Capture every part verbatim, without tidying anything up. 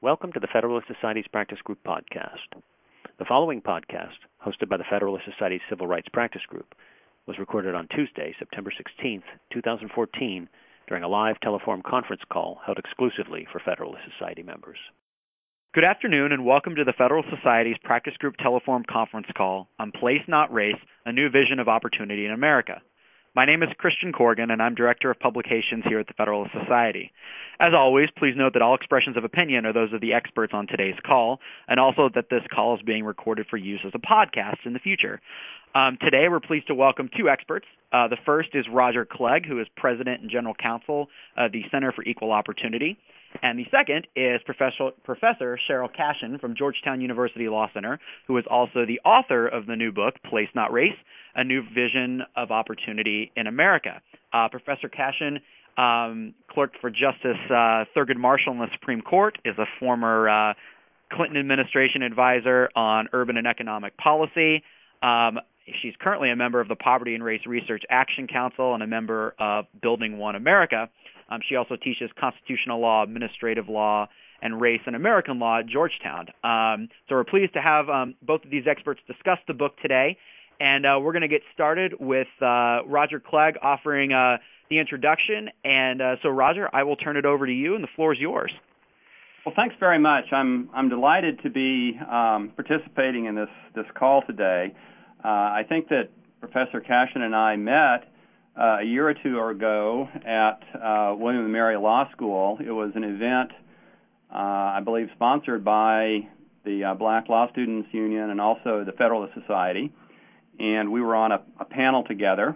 Welcome to the Federalist Society's Practice Group podcast. The following podcast, hosted by the Federalist Society's Civil Rights Practice Group, was recorded on Tuesday, September sixteenth, twenty fourteen, during a live telephone conference call held exclusively for Federalist Society members. Good afternoon and welcome to the Federalist Society's Practice Group Teleform conference call on Place Not Race, a New Vision of Opportunity in America. My name is Christian Corrigan, and I'm Director of Publications here at the Federalist Society. As always, please note that all expressions of opinion are those of the experts on today's call, and also that this call is being recorded for use as a podcast in the future. Um, today, we're pleased to welcome two experts. Uh, the first is Roger Clegg, who is President and General Counsel of the Center for Equal Opportunity. And the second is Professor, Professor Cheryl Cashin from Georgetown University Law Center, who is also the author of the new book, Place Not Race, A New Vision of Opportunity in America. Uh, Professor Cashin um, clerked for Justice uh, Thurgood Marshall in the Supreme Court, is a former uh, Clinton administration advisor on urban and economic policy. Um, she's currently a member of the Poverty and Race Research Action Council and a member of Building One America. Um, she also teaches constitutional law, administrative law, and race and American law at Georgetown. Um, so we're pleased to have um, both of these experts discuss the book today. And uh, we're going to get started with uh, Roger Clegg offering uh, the introduction. And uh, so, Roger, I will turn it over to you, and the floor is yours. Well, thanks very much. I'm I'm delighted to be um, participating in this, this call today. Uh, I think that Professor Cashin and I met uh, a year or two ago at uh, William and Mary Law School. It was an event, uh, I believe, sponsored by the uh, Black Law Students Union and also the Federalist Society. And we were on a, a panel together,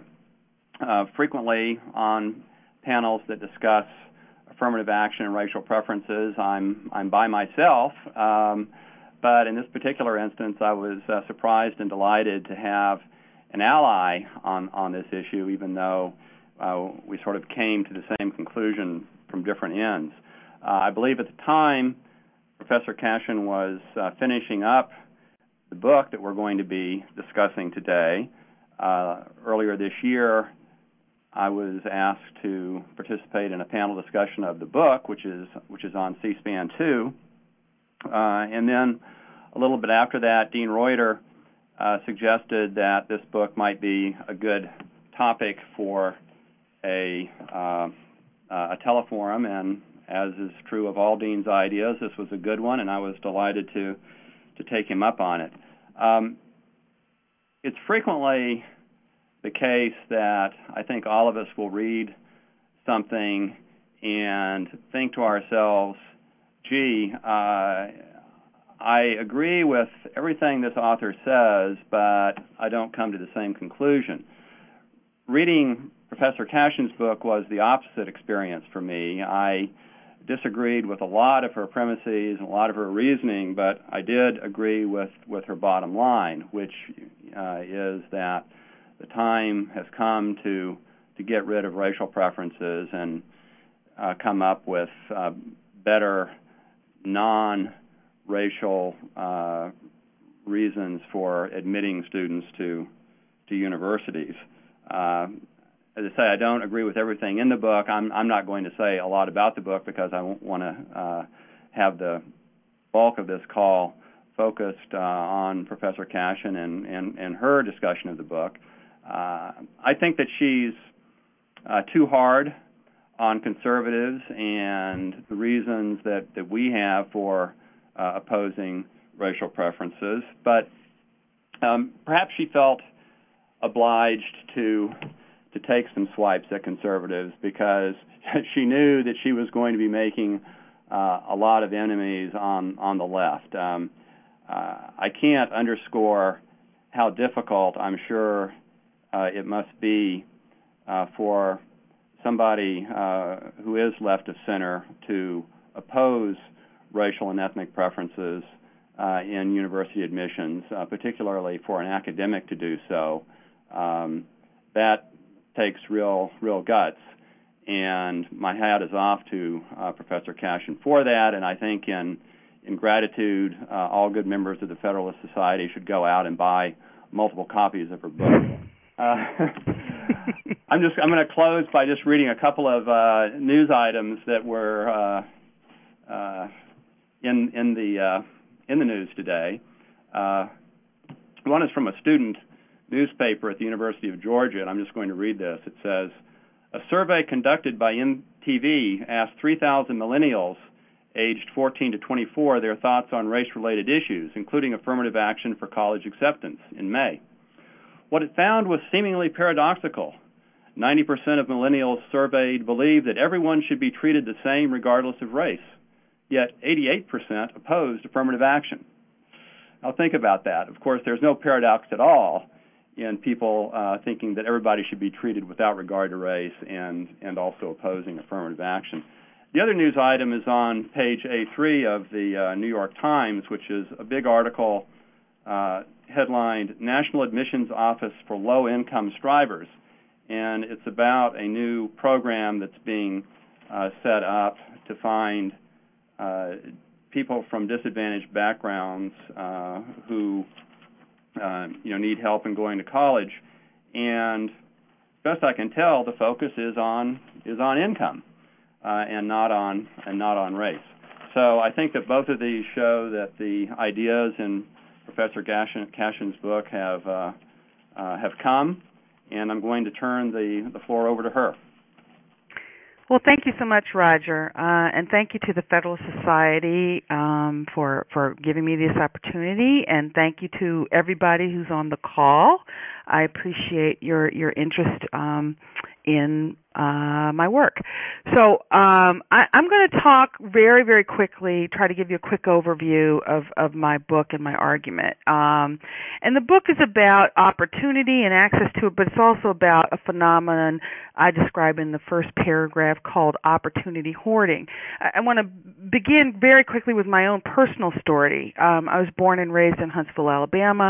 uh, frequently on panels that discuss affirmative action and racial preferences. I'm I'm by myself, um, but in this particular instance, I was uh, surprised and delighted to have an ally on, on this issue, even though uh, we sort of came to the same conclusion from different ends. Uh, I believe at the time, Professor Cashin was uh, finishing up the book that we're going to be discussing today. Uh, earlier this year, I was asked to participate in a panel discussion of the book, which is which is on C SPAN two. Uh, and then a little bit after that, Dean Reuter uh, suggested that this book might be a good topic for a uh, a teleforum, and as is true of all Dean's ideas, this was a good one, and I was delighted to to take him up on it. Um, it's frequently the case that I think all of us will read something and think to ourselves, gee, uh, I agree with everything this author says, but I don't come to the same conclusion. Reading Professor Cashin's book was the opposite experience for me. I disagreed with a lot of her premises and a lot of her reasoning, but I did agree with, with her bottom line, which uh, is that the time has come to to get rid of racial preferences and uh, come up with uh, better non-racial uh, reasons for admitting students to to universities. Uh, As I say, I don't agree with everything in the book. I'm, I'm not going to say a lot about the book because I want to uh, have the bulk of this call focused uh, on Professor Cashin and, and, and her discussion of the book. Uh, I think that she's uh, too hard on conservatives and the reasons that, that we have for uh, opposing racial preferences, but um, perhaps she felt obliged to to take some swipes at conservatives because she knew that she was going to be making uh, a lot of enemies on, on the left. Um, uh, I can't underscore how difficult I'm sure uh, it must be uh, for somebody uh, who is left of center to oppose racial and ethnic preferences uh, in university admissions, uh, particularly for an academic to do so. Um, that takes real, real guts, and my hat is off to uh, Professor Cashin for that. And I think, in in gratitude, uh, all good members of the Federalist Society should go out and buy multiple copies of her book. Uh, I'm just I'm going to close by just reading a couple of uh, news items that were uh, uh, in in the uh, in the news today. Uh, one is from a student newspaper at the University of Georgia, and I'm just going to read this. It says, a survey conducted by M T V asked three thousand millennials aged fourteen to twenty-four their thoughts on race-related issues, including affirmative action for college acceptance in May. What it found was seemingly paradoxical. ninety percent of millennials surveyed believe that everyone should be treated the same regardless of race, yet eighty-eight percent opposed affirmative action. Now think about that. Of course, there's no paradox at all in people uh, thinking that everybody should be treated without regard to race and, and also opposing affirmative action. The other news item is on page A three of the uh, New York Times, which is a big article uh, headlined, National Admissions Office for Low-Income Strivers. And it's about a new program that's being uh, set up to find uh, people from disadvantaged backgrounds uh, who uh, you know need help in going to college. And best I can tell, the focus is on is on income uh, and not on and not on race. So I think that both of these show that the ideas in Professor Cashin, Cashin's book have uh, uh, have come. And I'm going to turn the, the floor over to her. Well, thank you so much, Roger, uh, and thank you to the Federalist Society um, for for giving me this opportunity, and thank you to everybody who's on the call. I appreciate your your interest um, in uh, my work. So um, I, I'm going to talk very, very quickly, try to give you a quick overview of, of my book and my argument. Um, and the book is about opportunity and access to it, but it's also about a phenomenon I describe in the first paragraph called opportunity hoarding. I, I want to begin very quickly with my own personal story. Um, I was born and raised in Huntsville, Alabama,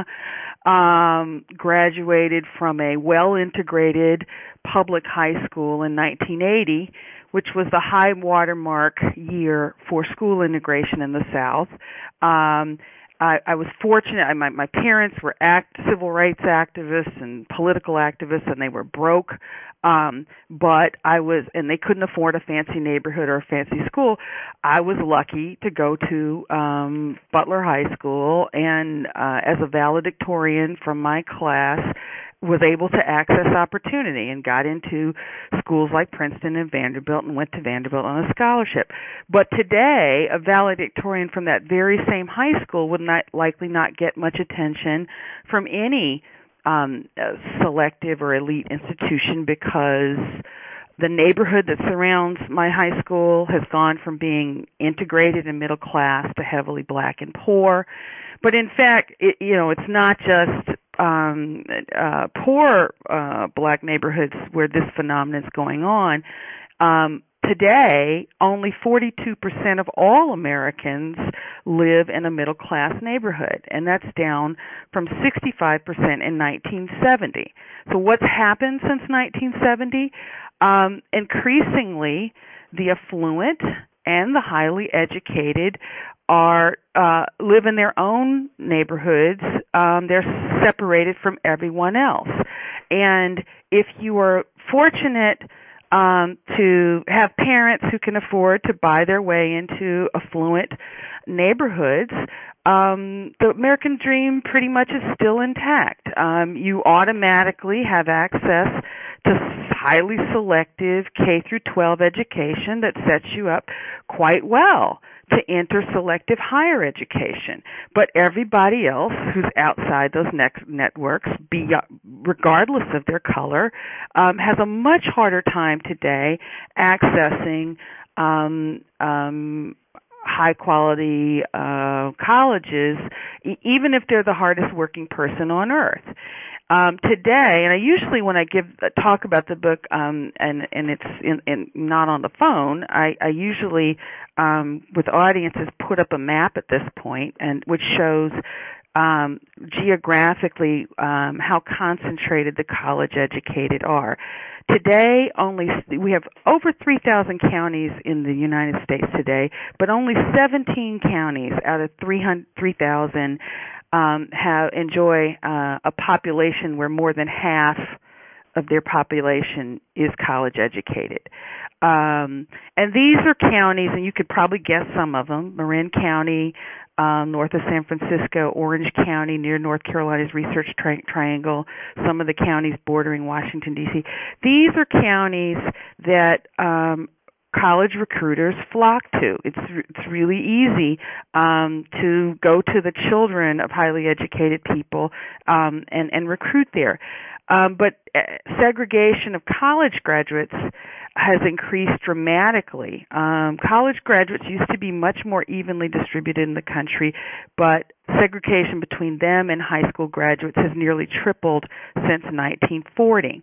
um, graduated from a well-integrated public high school in nineteen eighty, which was the high watermark year for school integration in the South. Um, I, I was fortunate. I, my, my parents were act, civil rights activists and political activists, and they were broke. Um, but I was, and they couldn't afford a fancy neighborhood or a fancy school. I was lucky to go to um, Butler High School, and uh, as a valedictorian from my class, was able to access opportunity and got into schools like Princeton and Vanderbilt and went to Vanderbilt on a scholarship. But today, a valedictorian from that very same high school would not likely not get much attention from any um, uh, selective or elite institution because the neighborhood that surrounds my high school has gone from being integrated and middle class to heavily black and poor. But in fact, it, you know, it's not just um, uh, poor uh, black neighborhoods where this phenomenon is going on. Um, today, only forty-two percent of all Americans live in a middle-class neighborhood, and that's down from sixty-five percent in nineteen seventy. So what's happened since nineteen seventy? Um, increasingly, the affluent and the highly educated are uh, live in their own neighborhoods. Um, they're separated from everyone else. And if you are fortunate um, to have parents who can afford to buy their way into affluent neighborhoods, um, the American dream pretty much is still intact. Um, you automatically have access to highly selective K through twelve education that sets you up quite well to enter selective higher education. But everybody else who's outside those ne- networks, be, regardless of their color, um, has a much harder time today accessing um, um, high-quality uh, colleges, e- even if they're the hardest working person on earth. Um, today, and I usually when I give uh, talk about the book, um, and and it's in, in, not on the phone, I, I usually um, with audiences put up a map at this point, and which shows um, geographically um, how concentrated the college-educated are. Today, only we have over three thousand counties in the United States today, but only seventeen counties out of three thousand um, have enjoy uh, a population where more than half of their population is college educated. Um, and these are counties, and you could probably guess some of them: Marin County, um, north of San Francisco, Orange County near North Carolina's Research tri- Triangle, some of the counties bordering Washington, D C. These are counties that um, college recruiters flock to. It's it's really easy um, to go to the children of highly educated people um, and, and recruit there. Um, but uh, segregation of college graduates has increased dramatically. Um, college graduates used to be much more evenly distributed in the country, but segregation between them and high school graduates has nearly tripled since nineteen forty.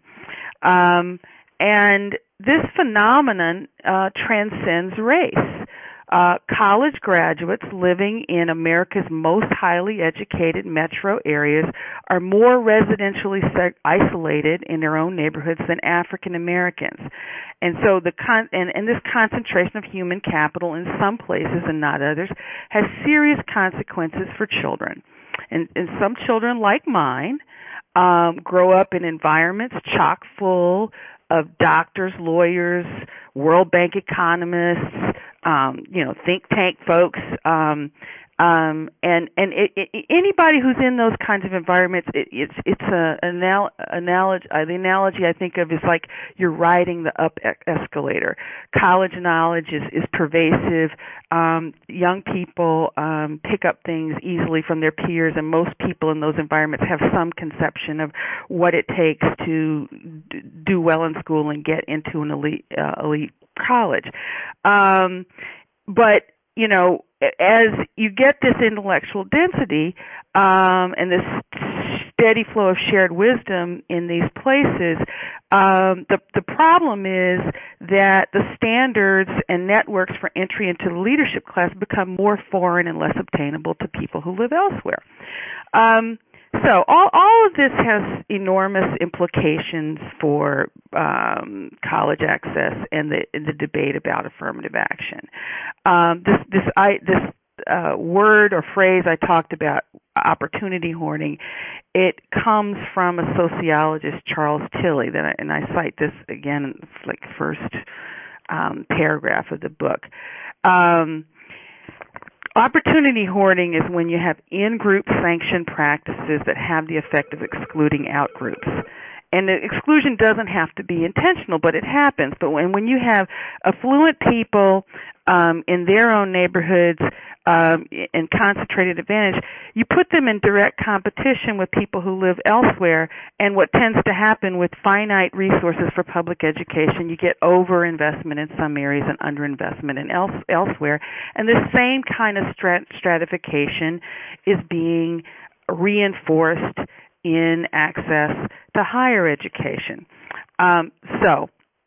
Um, and this phenomenon uh, transcends race. Uh, college graduates living in America's most highly educated metro areas are more residentially seg- isolated in their own neighborhoods than African Americans. And so the con- and, and this concentration of human capital in some places and not others has serious consequences for children. And, and some children, like mine, um, grow up in environments chock full of doctors, lawyers, World Bank economists, um, you know, think tank folks, um, um, and and it, it, anybody who's in those kinds of environments, it, it's it's a anal- analogy. Uh, the analogy I think of is like you're riding the up e- escalator. College knowledge is is pervasive. Um, young people um, pick up things easily from their peers, and most people in those environments have some conception of what it takes to d- do well in school and get into an elite uh, elite college. Um, but you know, as you get this intellectual density um, and this steady flow of shared wisdom in these places, um, the the problem is that the standards and networks for entry into the leadership class become more foreign and less obtainable to people who live elsewhere. Um, So all, all of this has enormous implications for um, college access and the, the debate about affirmative action. Um, this this I, this uh, word or phrase I talked about, opportunity hoarding, it comes from a sociologist, Charles Tilly, that I, and I cite this again, it's like first um, paragraph of the book. Um, Opportunity hoarding is when you have in-group sanctioned practices that have the effect of excluding out-groups. And the exclusion doesn't have to be intentional, but it happens. But when, when you have affluent people um, in their own neighborhoods um, and concentrated advantage, you put them in direct competition with people who live elsewhere. And what tends to happen with finite resources for public education, you get over-investment in some areas and under-investment in else, elsewhere. And this same kind of strat- stratification is being reinforced in access to higher education. Um, so,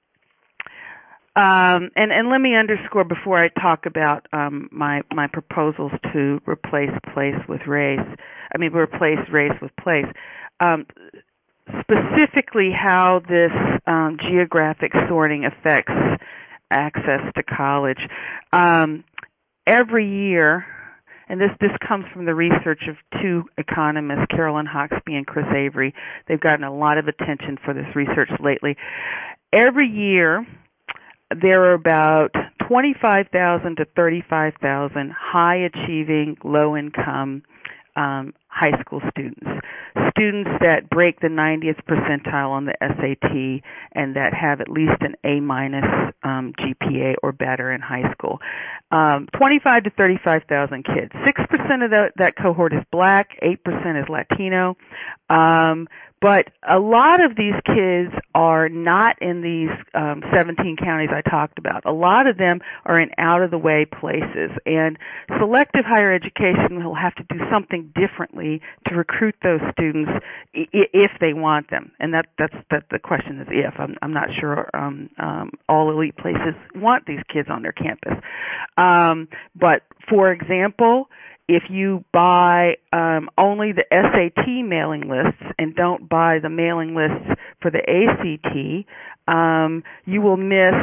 um, and, and let me underscore before I talk about um, my my proposals to replace place with race. I mean, replace race with place. Um, specifically, how this um, geographic sorting affects access to college. Um, every year. And this, this comes from the research of two economists, Carolyn Hauksbee and Chris Avery. They've gotten a lot of attention for this research lately. Every year, there are about twenty-five thousand to thirty-five thousand high-achieving, low-income um, high school students. Students that break the ninetieth percentile on the S A T and that have at least an A-minus um, G P A or better in high school. Um, twenty-five to thirty-five thousand kids. six percent of the, that cohort is black, eight percent is Latino. Um, but a lot of these kids are not in these um, seventeen counties I talked about. A lot of them are in out-of-the-way places. And selective higher education will have to do something differently to recruit those students if they want them. And that, that's that the question is if. I'm, I'm not sure um, um, all elite places want these kids on their campus. Um, but, for example, if you buy um, only the S A T mailing lists and don't buy the mailing lists for the A C T, um, you will miss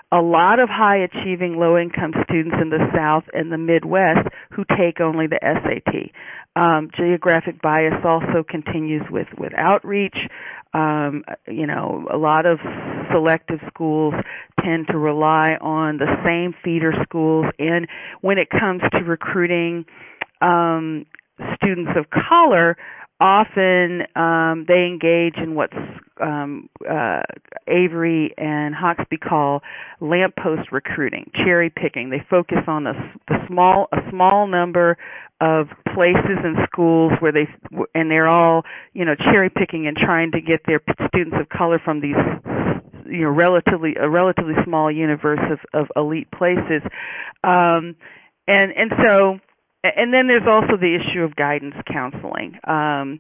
a lot of high-achieving, low-income students in the South and the Midwest who take only the S A T. Um, geographic bias also continues with, with outreach. Um, you know, a lot of selective schools tend to rely on the same feeder schools, and when it comes to recruiting um, students of color, often um, they engage in what's um, uh, Avery and Hauksbee call lamppost recruiting, cherry picking. They focus on a, the small a small number of places and schools where they and they're all you know cherry picking and trying to get their students of color from these you know relatively a relatively small universe of, of elite places, um, and and so. And then there's also the issue of guidance counseling. Um,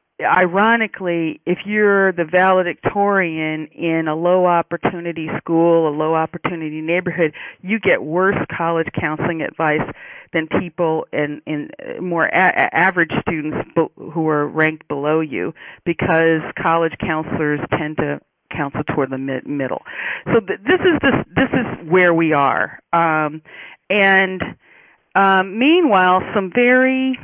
ironically, if you're the valedictorian in a low-opportunity school, a low-opportunity neighborhood, you get worse college counseling advice than people in, in more a- average students who are ranked below you, because college counselors tend to counsel toward the mid- middle. So th- this is this, this is where we are, um, and. Um, meanwhile, some very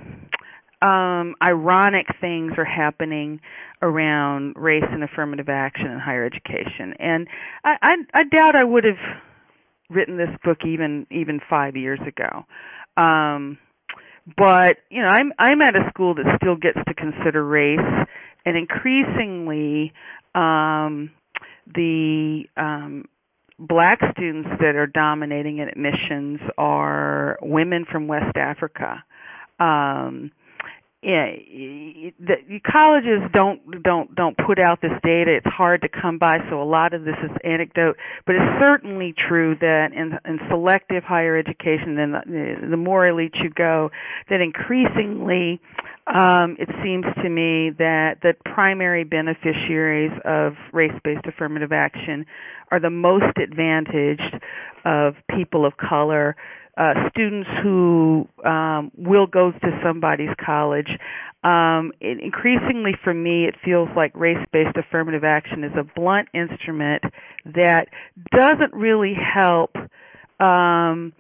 um, ironic things are happening around race and affirmative action in higher education, and I, I, I doubt I would have written this book even even five years ago. Um, but you know, I'm I'm at a school that still gets to consider race, and increasingly, um, the um, Black students that are dominating in admissions are women from West Africa. Um, yeah, the colleges don't don't don't put out this data. It's hard to come by, so a lot of this is anecdote. But it's certainly true that in, in selective higher education, then the, the more elite you go, that increasingly um, it seems to me that the primary beneficiaries of race-based affirmative action are the most advantaged of people of color. Uh, students who um, will go to somebody's college. Um, it, increasingly for me, it feels like race-based affirmative action is a blunt instrument that doesn't really help um,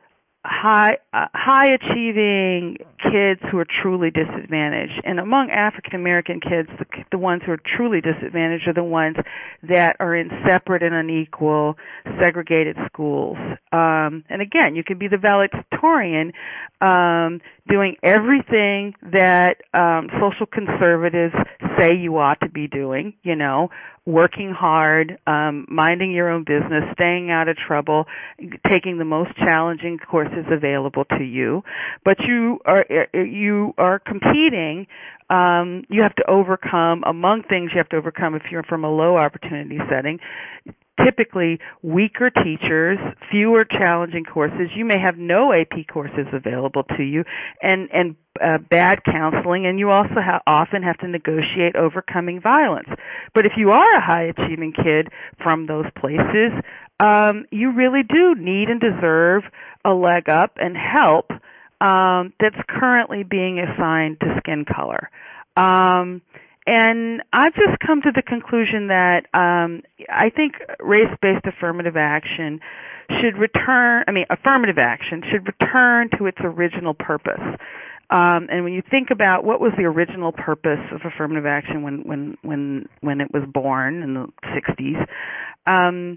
high uh, high-achieving kids who are truly disadvantaged. And among African-American kids, the, the ones who are truly disadvantaged are the ones that are in separate and unequal, segregated schools. Um, and again, you can be the valedictorian um, doing everything that um, social conservatives say you ought to be doing, you know, working hard, um, minding your own business, staying out of trouble, taking the most challenging courses available to you. But you are you are competing. Um, you have to overcome, among things you have to overcome if you're from a low opportunity setting, typically weaker teachers, fewer challenging courses. You may have no A P courses available to you, and and uh, bad counseling, and you also ha- often have to negotiate overcoming violence. But if you are a high-achieving kid from those places, um, you really do need and deserve a leg up and help um, that's currently being assigned to skin color. Um, And I've just come to the conclusion that um, I think race-based affirmative action should return, I mean, affirmative action should return to its original purpose. Um, and when you think about what was the original purpose of affirmative action when, when, when, when it was born in the sixties, um,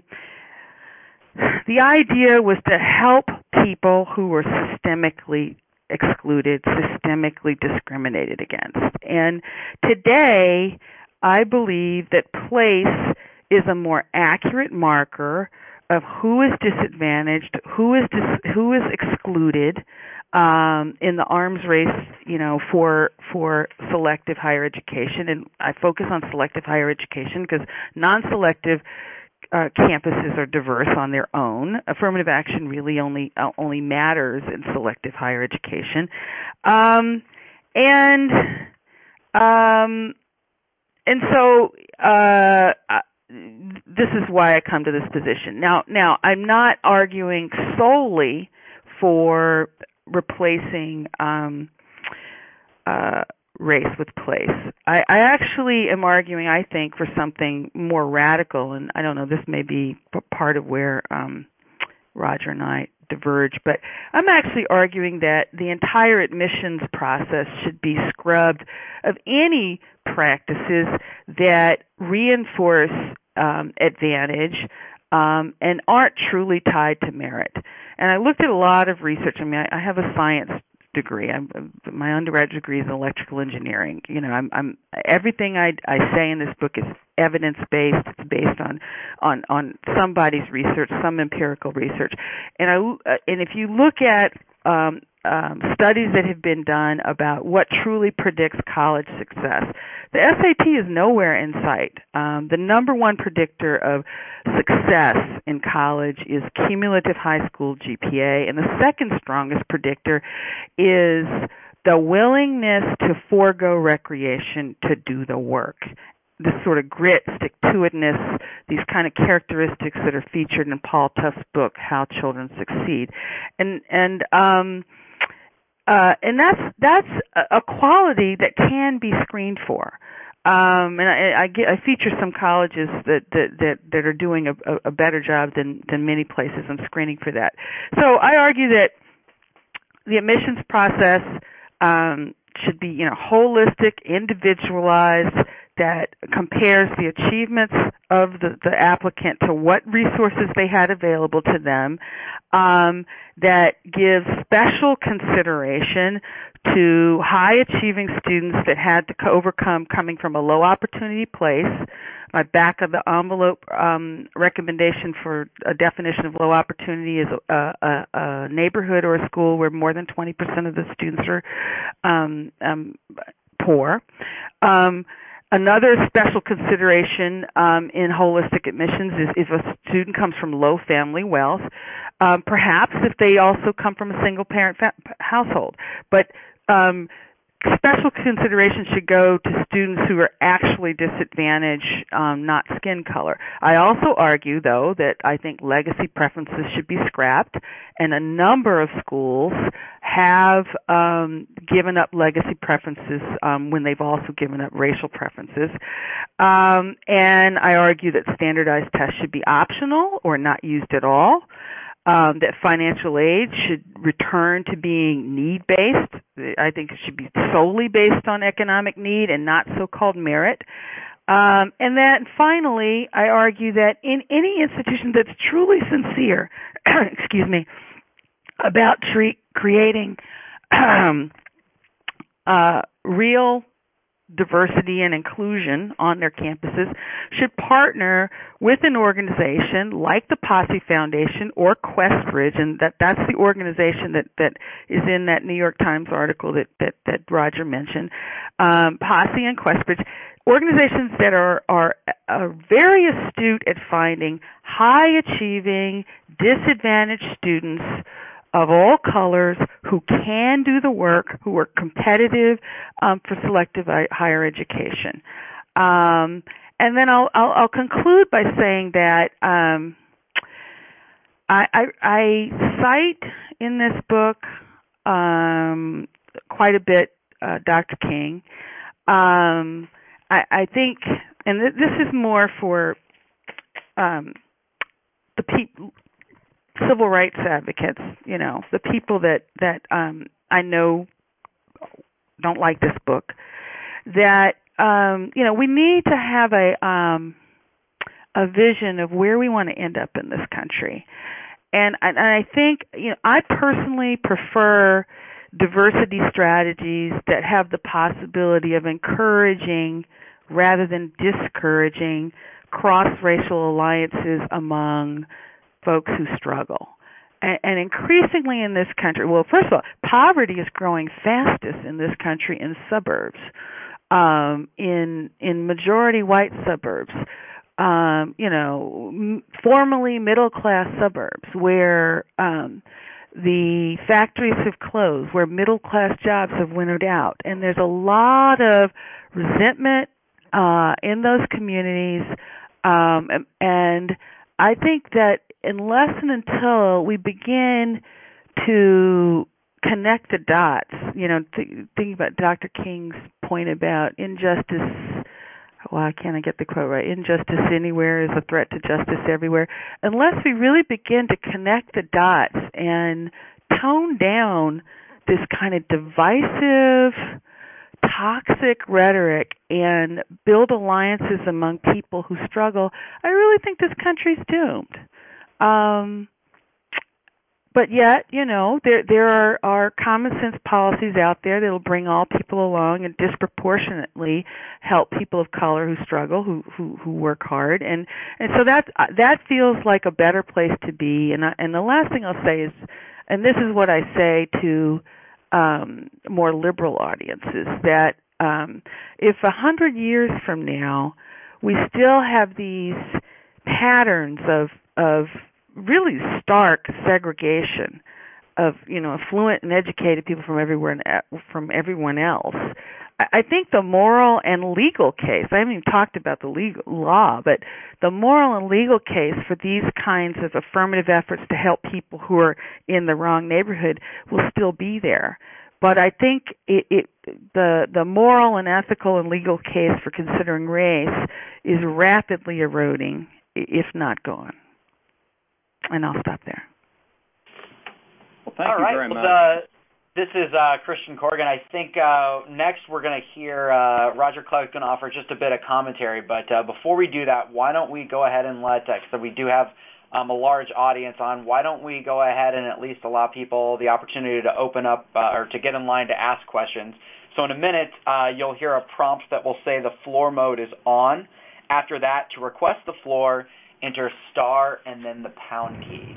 the idea was to help people who were systemically excluded, systemically discriminated against. And today, I believe that place is a more accurate marker of who is disadvantaged, who is dis- who is excluded um, in the arms race, you know, for for selective higher education. And I focus on selective higher education because non-selective Uh, campuses are diverse on their own. Affirmative action really only uh, only matters in selective higher education, um, and um, and so uh, this is why I come to this position. Now, now I'm not arguing solely for replacing um, uh, race with place. I, I actually am arguing, I think, for something more radical, and I don't know, this may be p- part of where um, Roger and I diverge, but I'm actually arguing that the entire admissions process should be scrubbed of any practices that reinforce um, advantage um, and aren't truly tied to merit. And I looked at a lot of research. I mean, I, I have a science degree. I'm, my undergraduate degree is in electrical engineering. You know, I'm, I'm everything I, I say in this book is evidence based. It's based on, on, on somebody's research, some empirical research. And I, and if you look at um, um, studies that have been done about what truly predicts college success, the S A T is nowhere in sight. Um, the number one predictor of success in college is cumulative high school G P A, and the second strongest predictor is the willingness to forego recreation to do the work. This sort of grit, stick-to-itness, these kind of characteristics that are featured in Paul Tufts' book, How Children Succeed. And, and, um, uh, and that's, that's a quality that can be screened for. Um, and I, I, get, I feature some colleges that, that, that, that are doing a, a better job than, than many places in screening for that. So I argue that the admissions process um, should be, you know, holistic, individualized, that compares the achievements of the, the applicant to what resources they had available to them, um, that gives special consideration to high-achieving students that had to overcome coming from a low-opportunity place. My back-of-the-envelope um, recommendation for a definition of low opportunity is a, a, a neighborhood or a school where more than twenty percent of the students are um, um, poor. Um, Another special consideration um, in holistic admissions is if a student comes from low family wealth, um, perhaps if they also come from a single-parent fa- household. But um, special consideration should go to students who are actually disadvantaged, um, not skin color. I also argue, though, that I think legacy preferences should be scrapped, and a number of schools have um, given up legacy preferences um, when they've also given up racial preferences. Um, and I argue that standardized tests should be optional or not used at all. Um, that financial aid should return to being need-based. I think it should be solely based on economic need and not so-called merit. Um, and then finally, I argue that in any institution that's truly sincere, excuse me, about treat, creating um, uh, real diversity and inclusion on their campuses should partner with an organization like the Posse Foundation or Questbridge, and that, that's the organization that, that is in that New York Times article that, that, that Roger mentioned, um, Posse and Questbridge, organizations that are, are, are very astute at finding high-achieving, disadvantaged students of all colors who can do the work, who are competitive um, for selective higher education. Um, and then I'll, I'll, I'll conclude by saying that um, I, I, I cite in this book um, quite a bit uh, Doctor King. Um, I, I think, and th- this is more for um, the people, civil rights advocates, you know, the people that, that um, I know don't like this book, that, um, you know, we need to have a um, a vision of where we want to end up in this country. And, and I think, you know, I personally prefer diversity strategies that have the possibility of encouraging rather than discouraging cross-racial alliances among folks who struggle. And, and increasingly in this country, well, first of all, poverty is growing fastest in this country in suburbs, um, in in majority white suburbs, um, you know, m- formerly middle-class suburbs where um, the factories have closed, where middle-class jobs have winnowed out. And there's a lot of resentment uh, in those communities, um, and, and I think that unless and until we begin to connect the dots, you know, th- thinking about Doctor King's point about injustice. Well, can't I get the quote right? Injustice anywhere is a threat to justice everywhere. Unless we really begin to connect the dots and tone down this kind of divisive, toxic rhetoric and build alliances among people who struggle, I really think this country's doomed. Um, But yet, you know, there there are, are common sense policies out there that will bring all people along and disproportionately help people of color who struggle, who who, who work hard, and and so that that feels like a better place to be. And I, and the last thing I'll say is, and this is what I say to um, more liberal audiences, that um, if a hundred years from now we still have these patterns of of really stark segregation of, you know, affluent and educated people from everywhere from everyone else, I think the moral and legal case, I haven't even talked about the legal law, but the moral and legal case for these kinds of affirmative efforts to help people who are in the wrong neighborhood will still be there. But I think it, it, the the moral and ethical and legal case for considering race is rapidly eroding, if not gone. And I'll stop there. Well, thank All you right. very well, much. Uh, this is uh, Christian Corrigan. I think uh, next we're going to hear uh, Roger Clark's going to offer just a bit of commentary. But uh, before we do that, why don't we go ahead and let, uh, so we do have um, a large audience on, why don't we go ahead and at least allow people the opportunity to open up uh, or to get in line to ask questions. So in a minute, uh, you'll hear a prompt that will say the floor mode is on. After that, to request the floor, enter star and then the pound key.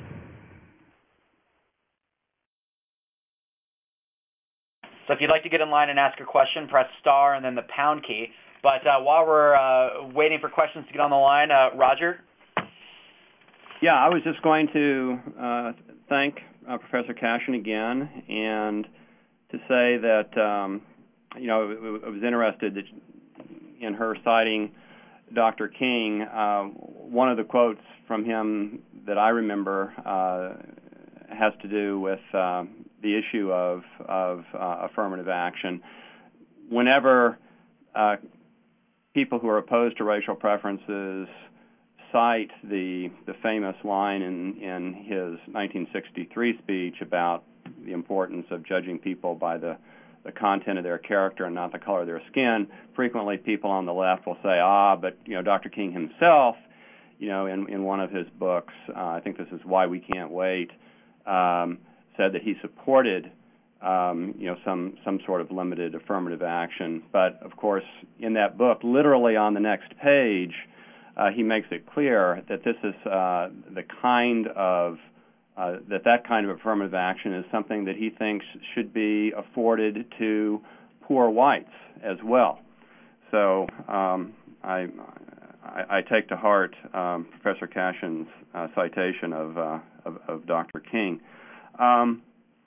So if you'd like to get in line and ask a question, press star and then the pound key. But uh, while we're uh, waiting for questions to get on the line, uh, Roger? Yeah, I was just going to uh, thank uh, Professor Cashin again and to say that, um, you know, I was interested that in her citing Doctor King. Uh, one of the quotes from him that I remember uh, has to do with uh, the issue of, of uh, affirmative action. Whenever uh, people who are opposed to racial preferences cite the the famous line in, in his nineteen sixty-three speech about the importance of judging people by the the content of their character and not the color of their skin, frequently people on the left will say, ah, but, you know, Doctor King himself, you know, in, in one of his books, uh, I think this is Why We Can't Wait, um, said that he supported, um, you know, some, some sort of limited affirmative action. But, of course, in that book, literally on the next page, uh, he makes it clear that this is uh, the kind of Uh, that that kind of affirmative action is something that he thinks should be afforded to poor whites as well. So um, I, I, I take to heart um, Professor Cashin's uh, citation of, uh, of, of Doctor King. Um,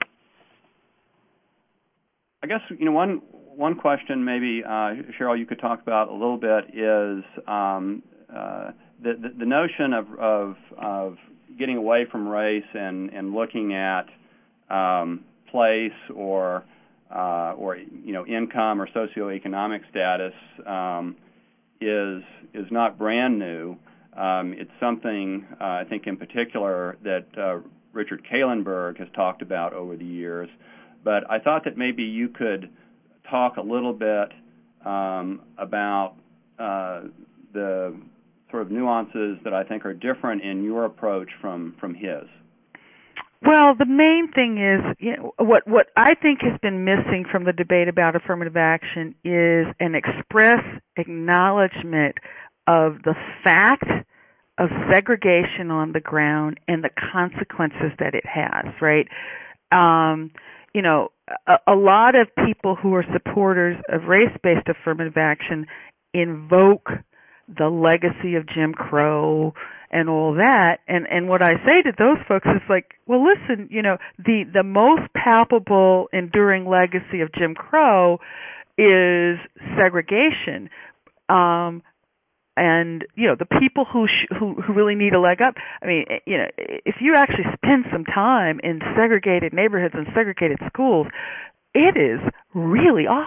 I guess, you know, one one question maybe, uh, Cheryl, you could talk about a little bit is um, uh, the, the the notion of of, of getting away from race and, and looking at um, place or uh, or you know income or socioeconomic status um, is is not brand new. Um, it's something uh, I think in particular that uh, Richard Kahlenberg has talked about over the years. But I thought that maybe you could talk a little bit um, about uh, the sort of nuances that I think are different in your approach from, from his. Well, the main thing is, you know, what what I think has been missing from the debate about affirmative action is an express acknowledgement of the fact of segregation on the ground and the consequences that it has, right? Um, you know, a, a lot of people who are supporters of race-based affirmative action invoke the legacy of Jim Crow and all that. And, and what I say to those folks is like, well, listen, you know, the, the most palpable, enduring legacy of Jim Crow is segregation. Um, and, you know, the people who, sh- who, who really need a leg up, I mean, you know, if you actually spend some time in segregated neighborhoods and segregated schools, it is really awful,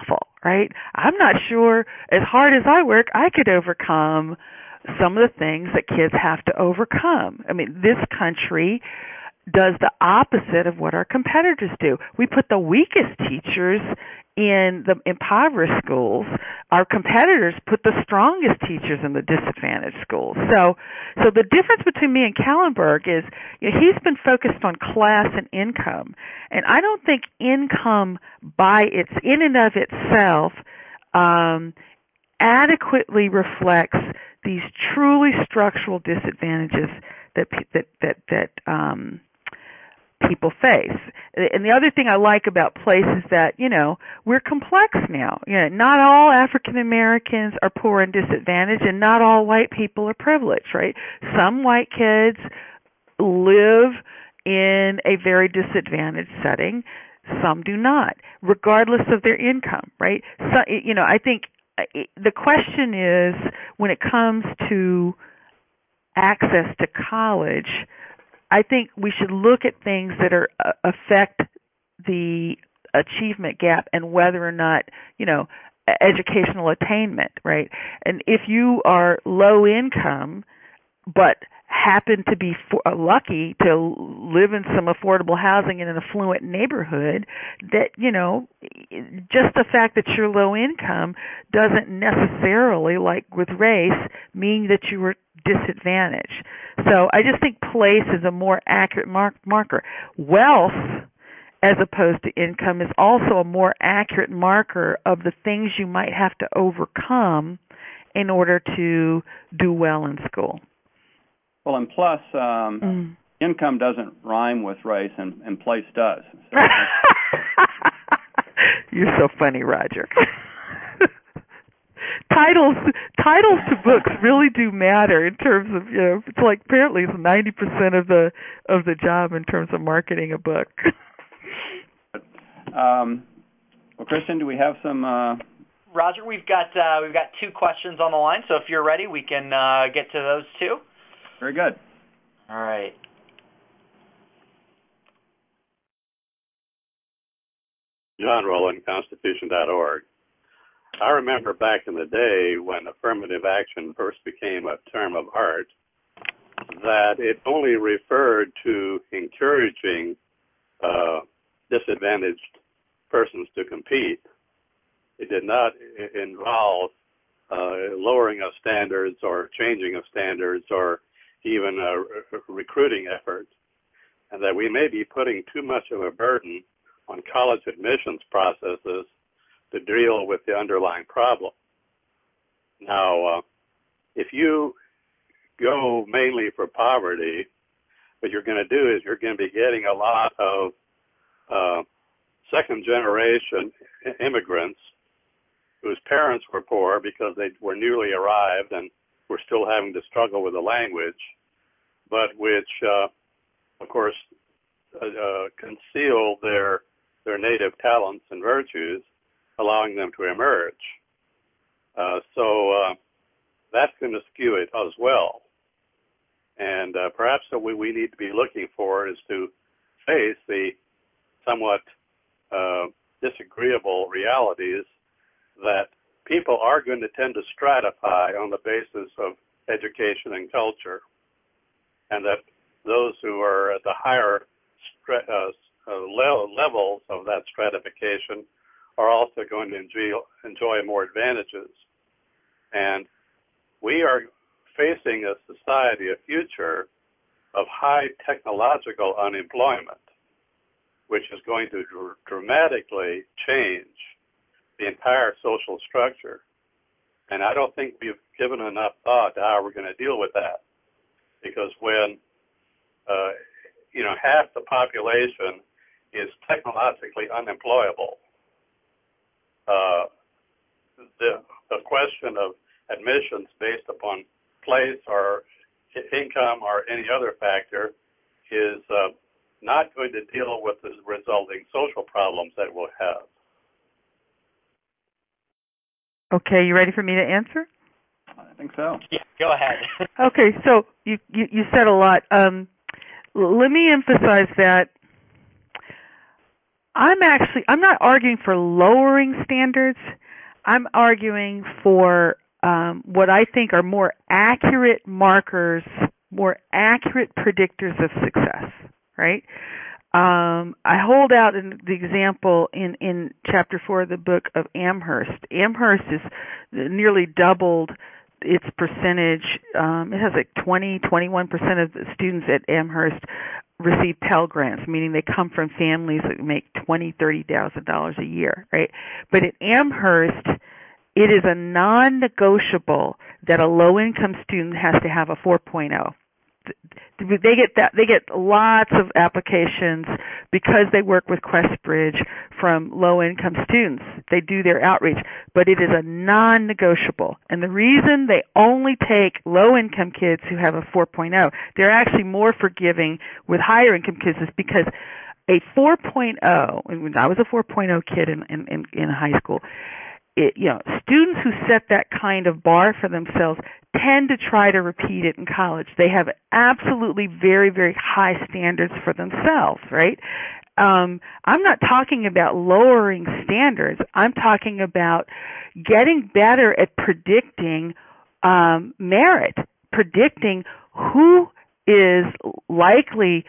right? I'm not sure, as hard as I work, I could overcome some of the things that kids have to overcome. I mean, this country does the opposite of what our competitors do. We put the weakest teachers in the impoverished schools. Our competitors put the strongest teachers in the disadvantaged schools. So, so the difference between me and Kallenberg is, you know, he's been focused on class and income, and I don't think income by its in and of itself um, adequately reflects these truly structural disadvantages that that that that um, people face. And the other thing I like about Place is that, you know, we're complex now. You know, not all African Americans are poor and disadvantaged, and not all white people are privileged, right? Some white kids live in a very disadvantaged setting. Some do not, regardless of their income, right? So, you know, I think the question is, when it comes to access to college, I think we should look at things that are uh, affect the achievement gap and whether or not, you know, educational attainment, right? And if you are low income but happen to be for, uh, lucky to live in some affordable housing in an affluent neighborhood, that, you know, just the fact that you're low income doesn't necessarily, like with race, mean that you were disadvantaged. So I just think place is a more accurate mark- marker. Wealth, as opposed to income, is also a more accurate marker of the things you might have to overcome in order to do well in school. Well, and plus, um, mm. income doesn't rhyme with race, and, and place does. So You're so funny, Roger. Titles titles to books really do matter in terms of, you know, it's like apparently it's ninety percent of the of the job in terms of marketing a book. um, well, Christian, do we have some? Uh... Roger, we've got uh, we've got two questions on the line, so if you're ready, we can uh, get to those two. Very good. All right. John Rowland, Constitution dot org. I remember back in the day when affirmative action first became a term of art, that it only referred to encouraging uh, disadvantaged persons to compete. It did not involve uh, lowering of standards or changing of standards or even a recruiting effort, and that we may be putting too much of a burden on college admissions processes to deal with the underlying problem. Now, uh, if you go mainly for poverty, what you're going to do is you're going to be getting a lot of uh, second-generation immigrants whose parents were poor because they were newly arrived and were still having to struggle with the language, but which, uh, of course, uh, uh, conceal their their native talents and virtues, allowing them to emerge. Uh, so uh, that's going to skew it as well. And uh, perhaps what we, we need to be looking for is to face the somewhat uh, disagreeable realities that people are going to tend to stratify on the basis of education and culture, and that those who are at the higher stra- uh, uh, le- levels of that stratification are also going to enjoy, enjoy more advantages. And we are facing a society, a future of high technological unemployment, which is going to dr- dramatically change the entire social structure. And I don't think we've given enough thought to how we're going to deal with that. Because when, uh, you know, half the population is technologically unemployable, uh, the, the question of admissions based upon place or income or any other factor is uh, not going to deal with the resulting social problems that we'll have. Okay, you ready for me to answer? I think so. Yeah, go ahead. Okay, so you, you, you said a lot. Um, let me emphasize that I'm actually, I'm not arguing for lowering standards. I'm arguing for um, what I think are more accurate markers, more accurate predictors of success, right? Um, I hold out in the example in, in chapter four of the book of Amherst. Amherst is nearly doubled its percentage. Um, it has like twenty, twenty-one percent of the students at Amherst receive Pell Grants, meaning they come from families that make twenty thousand dollars, thirty thousand dollars a year, right? But at Amherst, it is a non-negotiable that a low-income student has to have a four point oh. They get that. They get lots of applications because they work with Questbridge from low-income students. They do their outreach, but it is a non-negotiable. And the reason they only take low-income kids who have a four point oh, they're actually more forgiving with higher-income kids, is because a four point oh, and when I was a four point oh kid in in, in, in high school, it, you know, students who set that kind of bar for themselves tend to try to repeat it in college. They have absolutely very, very high standards for themselves, right? Um, I'm not talking about lowering standards. I'm talking about getting better at predicting um, merit, predicting who is likely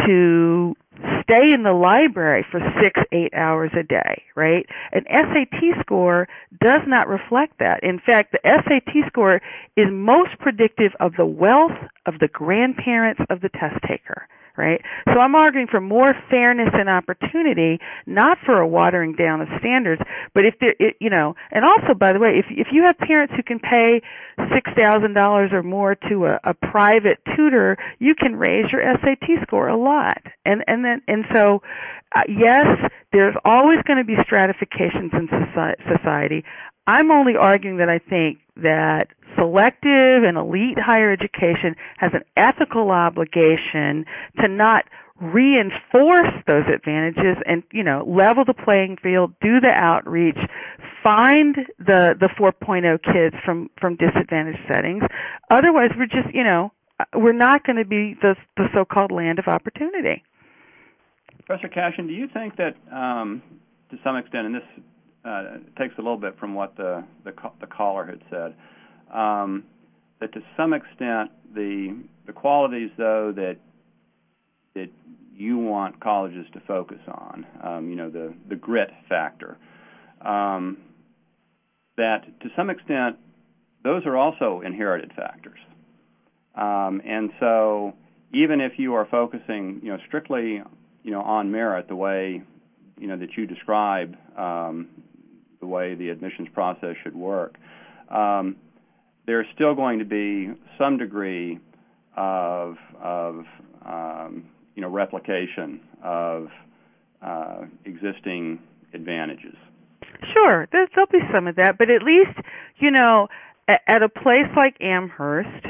to stay in the library for six, eight hours a day, right? An S A T score does not reflect that. In fact, the S A T score is most predictive of the wealth of the grandparents of the test taker, right? So I'm arguing for more fairness and opportunity, not for a watering down of standards, but if there, it, you know, and also, by the way, if if you have parents who can pay six thousand dollars or more to a, a private tutor, you can raise your S A T score a lot. And and then and so, uh, yes, there's always going to be stratifications in society. I'm only arguing that I think that selective and elite higher education has an ethical obligation to not reinforce those advantages and, you know, level the playing field, do the outreach, find the the four point oh kids from, from disadvantaged settings. Otherwise, we're just, you know, we're not going to be the, the so-called land of opportunity. Professor Cashin, do you think that, um, to some extent, and this uh, takes a little bit from what the the, the caller had said, um, that to some extent the the qualities, though, that that you want colleges to focus on, um, you know, the, the grit factor, um, that to some extent those are also inherited factors. Um, and so even if you are focusing, you know, strictly, you know, on merit, the way, you know, that you describe um, the way the admissions process should work, um, there's still going to be some degree of, of um, you know, replication of uh, existing advantages. Sure, there's, there'll be some of that, but at least, you know, at, at a place like Amherst,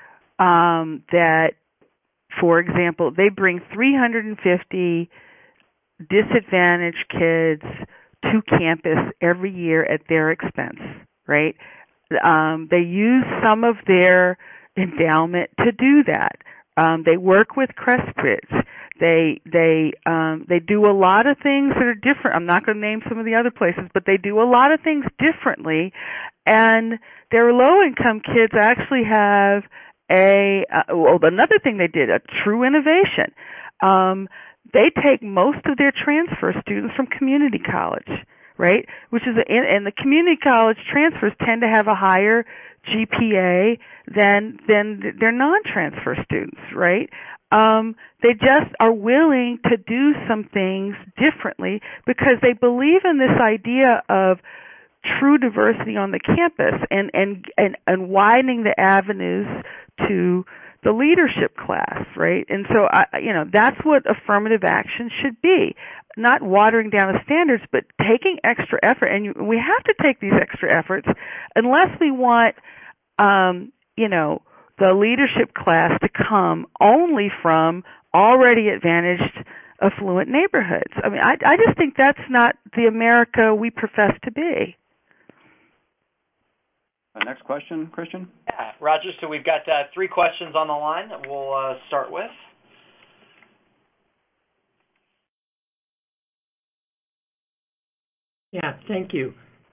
um, that, for example, they bring three hundred fifty disadvantaged kids to campus every year at their expense, right? Um, they use some of their endowment to do that. Um, they work with Questbridge. They they um, they do a lot of things that are different. I'm not going to name some of the other places, but they do a lot of things differently. And their low-income kids actually have a uh, well. Another thing they did, a true innovation. Um, they take most of their transfer students from community college, right? Which is a, and the community college transfers tend to have a higher G P A than than their non-transfer students, right? Um, they just are willing to do some things differently because they believe in this idea of true diversity on the campus and and and, and widening the avenues to the leadership class, right? And so, I, you know, that's what affirmative action should be. Not watering down the standards, but taking extra effort. And you, we have to take these extra efforts unless we want, um, you know, the leadership class to come only from already advantaged, affluent neighborhoods. I mean, I, I just think that's not the America we profess to be. Uh, next question, Christian? Yeah, Roger, so we've got uh, three questions on the line that we'll uh, start with. Yeah, thank you.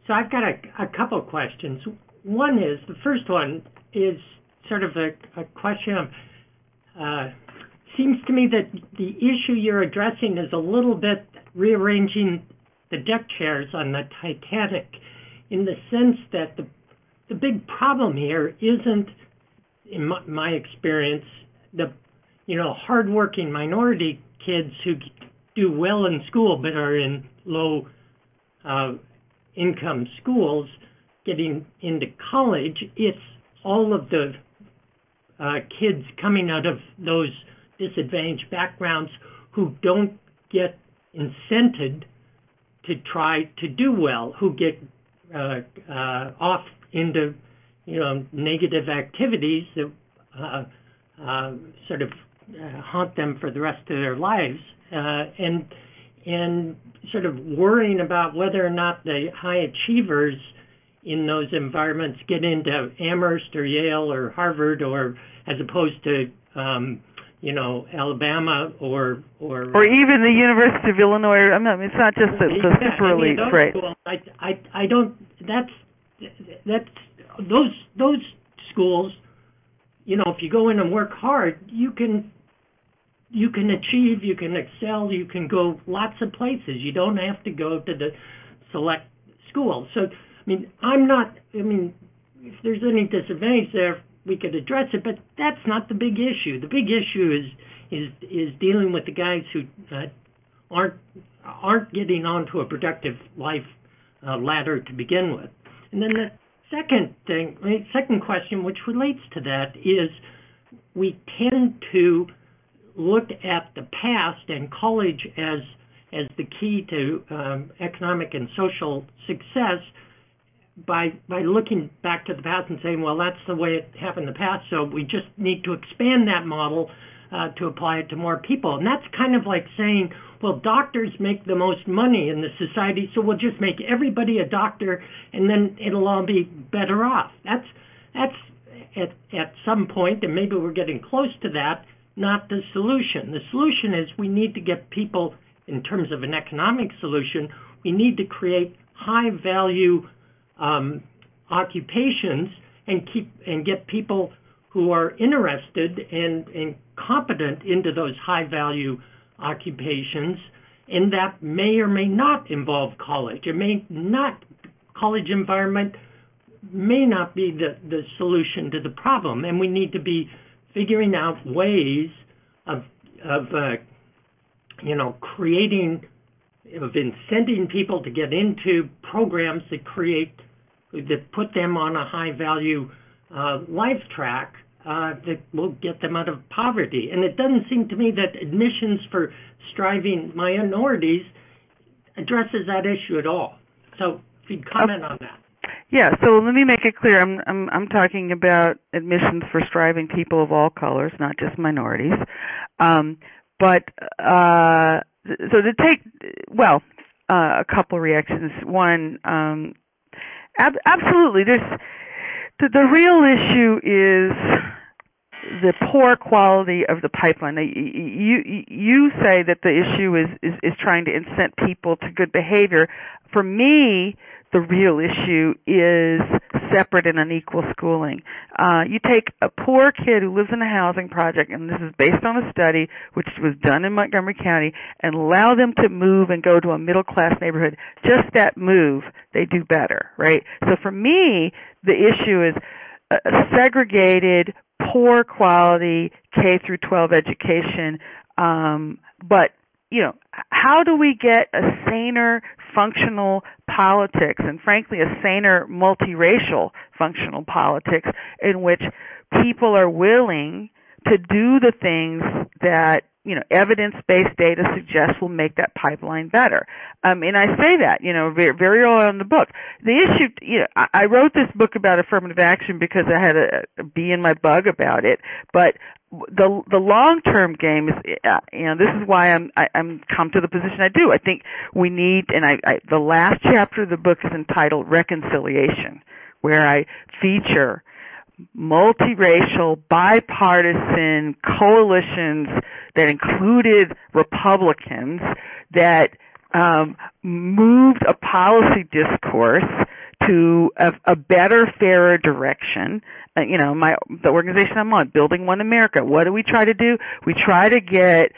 So I've got a, a couple of questions. One is, the first one is sort of a, a question of, uh, seems to me that the issue you're addressing is a little bit rearranging the deck chairs on the Titanic, in the sense that the the big problem here isn't, in my, my experience, the you know hardworking minority kids who do well in school but are in low uh, income schools getting into college. It's all of the uh, kids coming out of those disadvantaged backgrounds who don't get incented to try to do well, who get uh, uh, off into you know negative activities that uh, uh, sort of uh, haunt them for the rest of their lives, uh, and and sort of worrying about whether or not the high achievers in those environments get into Amherst or Yale or Harvard, or as opposed to um, you know Alabama or or or even the University of Illinois. I mean, it's not just the, the yeah, super elite, right? Schools, I, I I don't. That's that's those those schools. You know, if you go in and work hard, you can you can achieve, you can excel, you can go lots of places. You don't have to go to the select school. So, I mean, I'm not. I mean, if there's any disadvantage there, we could address it, but that's not the big issue. The big issue is is is dealing with the guys who uh, aren't aren't getting onto a productive life uh, ladder to begin with. And then the second thing, second question, which relates to that, is we tend to look at the past and college as as the key to um, economic and social success by by looking back to the past and saying, well, that's the way it happened in the past, so we just need to expand that model uh, to apply it to more people. And that's kind of like saying, well, doctors make the most money in the society, so we'll just make everybody a doctor, and then it'll all be better off. That's that's at at some point, and maybe we're getting close to that, not the solution. The solution is we need to get people, in terms of an economic solution, we need to create high-value um, occupations and keep and get people who are interested and, and competent into those high-value occupations, and that may or may not involve college. It may not, college environment may not be the, the solution to the problem, and we need to be figuring out ways of, of uh, you know, creating, of incenting people to get into programs that create, that put them on a high-value uh, life track Uh, that will get them out of poverty. And it doesn't seem to me that admissions for striving minorities addresses that issue at all. So if you'd comment on that. Yeah, so let me make it clear. I'm I'm I'm talking about admissions for striving people of all colors, not just minorities. Um, but uh, so to take, well, uh, a couple reactions. One, um, ab- absolutely, there's the, the real issue is the poor quality of the pipeline. Now, you, you you say that the issue is, is, is trying to incent people to good behavior. For me, the real issue is separate and unequal schooling. Uh, you take a poor kid who lives in a housing project, and this is based on a study which was done in Montgomery County, and allow them to move and go to a middle-class neighborhood. Just that move, they do better, right? So for me, the issue is a segregated, poor quality K through twelve education, um, but you know, how do we get a saner, functional politics, and frankly, a saner, multiracial functional politics in which people are willing to do the things that, you know, evidence-based data suggests will make that pipeline better. Um, and I say that, you know, very, very early on in the book. The issue, you know, I, I wrote this book about affirmative action because I had a, a bee in my bug about it, but the the long-term game is, uh, you know, this is why I'm I, I'm come to the position I do. I think we need, and I, I the last chapter of the book is entitled Reconciliation, where I feature multiracial, bipartisan coalitions that included Republicans that um, moved a policy discourse to a, a better, fairer direction. Uh, you know, my the organization I'm on, Building One America. What do we try to do? We try to get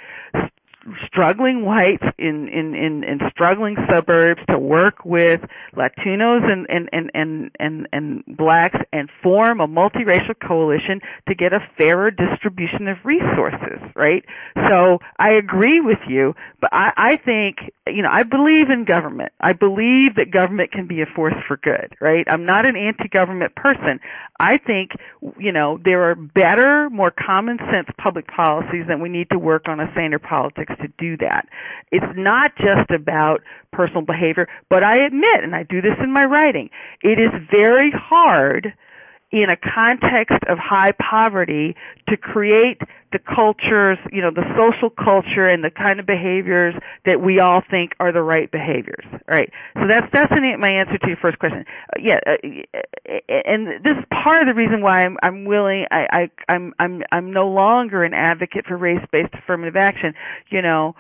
struggling whites in, in, in, in struggling suburbs to work with Latinos and, and, and, and, and, and blacks and form a multiracial coalition to get a fairer distribution of resources, right? So I agree with you, but I, I think, you know, I believe in government. I believe that government can be a force for good, right? I'm not an anti-government person. I think, you know, there are better, more common sense public policies that we need to work on a saner politics to do that. It's not just about personal behavior, but I admit, and I do this in my writing, it is very hard in a context of high poverty to create the cultures, you know, the social culture and the kind of behaviors that we all think are the right behaviors, right? So that's that's an, my answer to your first question. Uh, yeah, uh, and this is part of the reason why I'm, I'm willing. I, I I'm I'm I'm no longer an advocate for race-based affirmative action. You know,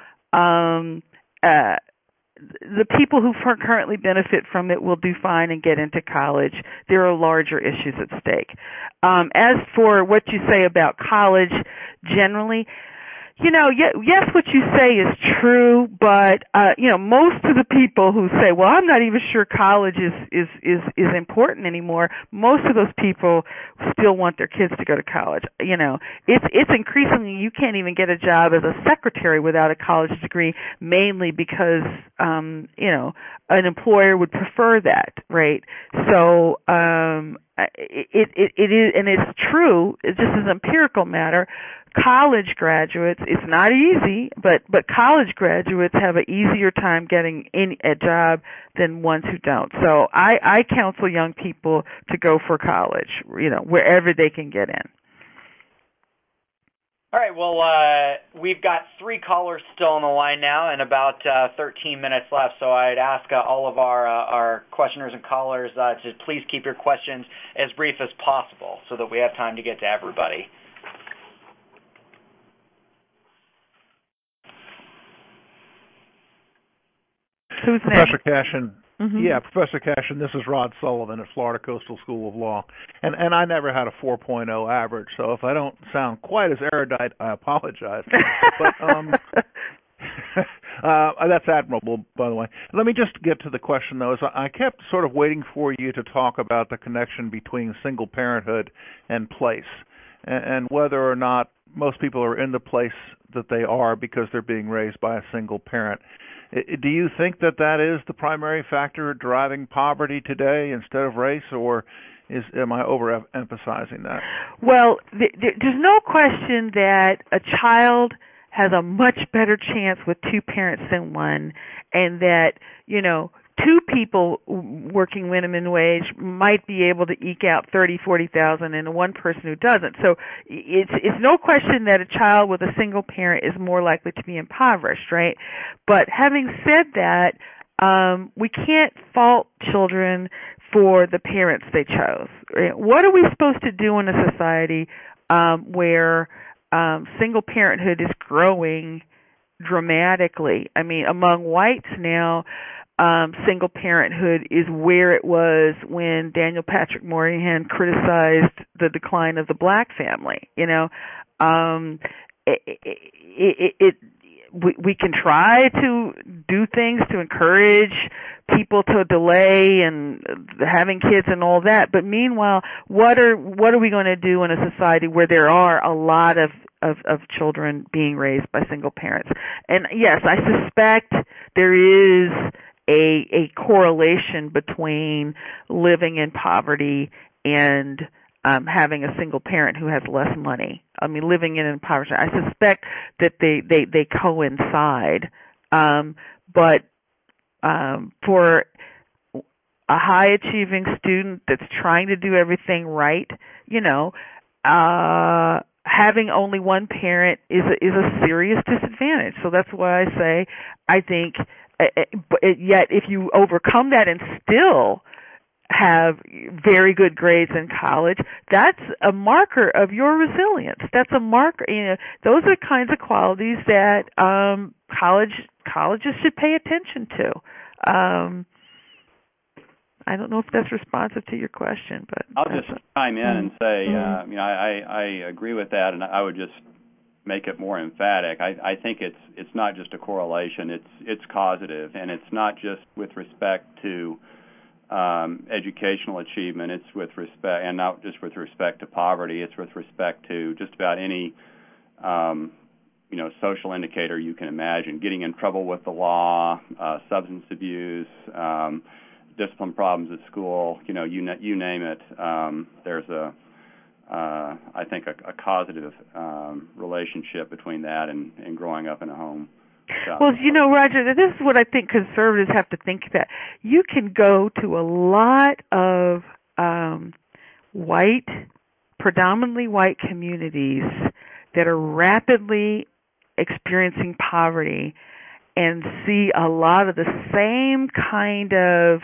um, uh, the people who currently benefit from it will do fine and get into college. There are larger issues at stake. Um, as for what you say about college generally, you know, yes, what you say is true, but, uh, you know, most of the people who say, well, I'm not even sure college is, is, is, is important anymore, most of those people still want their kids to go to college. You know, it's, it's increasingly, you can't even get a job as a secretary without a college degree, mainly because, um, you know, an employer would prefer that, right? So, um, it, it, it is, and it's true, it's just an empirical matter. College graduates, it's not easy, but, but college graduates have an easier time getting in a job than ones who don't. So I, I counsel young people to go for college, you know, wherever they can get in. All right, well, uh, we've got three callers still on the line now and about uh, thirteen minutes left, so I'd ask uh, all of our uh, our questioners and callers uh, to please keep your questions as brief as possible so that we have time to get to everybody. Who's Professor next? Cashin. Mm-hmm. Yeah, Professor Cashin, this is Rod Sullivan at Florida Coastal School of Law. And and I never had a four point oh average, so if I don't sound quite as erudite, I apologize. but um, uh, that's admirable, by the way. Let me just get to the question, though. Is I kept sort of waiting for you to talk about the connection between single parenthood and place, and, and whether or not most people are in the place that they are because they're being raised by a single parent. Do you think that that is the primary factor driving poverty today instead of race, or is am I overemphasizing that? Well, th- th- there's no question that a child has a much better chance with two parents than one, and that, you know, two people working minimum wage might be able to eke out thirty, forty thousand, and one person who doesn't. So it's it's no question that a child with a single parent is more likely to be impoverished, right? But having said that, um, we can't fault children for the parents they chose. Right? What are we supposed to do in a society um, where um, single parenthood is growing dramatically? I mean, among whites now, Um, single parenthood is where it was when Daniel Patrick Moynihan criticized the decline of the black family. You know, um, it, it, it, it we, we can try to do things to encourage people to delay and having kids and all that, but meanwhile, what are what are we going to do in a society where there are a lot of Of, of children being raised by single parents? And yes, I suspect there is a a correlation between living in poverty and um, having a single parent who has less money. I mean, living in impoverishment. I suspect that they they they coincide. Um, but um, for a high achieving student that's trying to do everything right, you know, uh, having only one parent is a, is a serious disadvantage. So that's why I say I think. But yet, if you overcome that and still have very good grades in college, that's a marker of your resilience. That's a marker. You know, those are kinds of qualities that um, college colleges should pay attention to. Um, I don't know if that's responsive to your question, but I'll just chime in and say, mm-hmm. uh, you know, I, I agree with that, and I would just make it more emphatic. I, I think it's it's not just a correlation; it's it's causative, and it's not just with respect to um, educational achievement. It's with respect, and not just with respect to poverty. It's with respect to just about any um, you know social indicator you can imagine. Getting in trouble with the law, uh, substance abuse. Um, discipline problems at school, you know, you you name it. Um, there's a, uh, I think, a, a causative um, relationship between that and, and growing up in a home. So, well, you know, Roger, this is what I think conservatives have to think about. You can go to a lot of um, white, predominantly white communities that are rapidly experiencing poverty and see a lot of the same kind of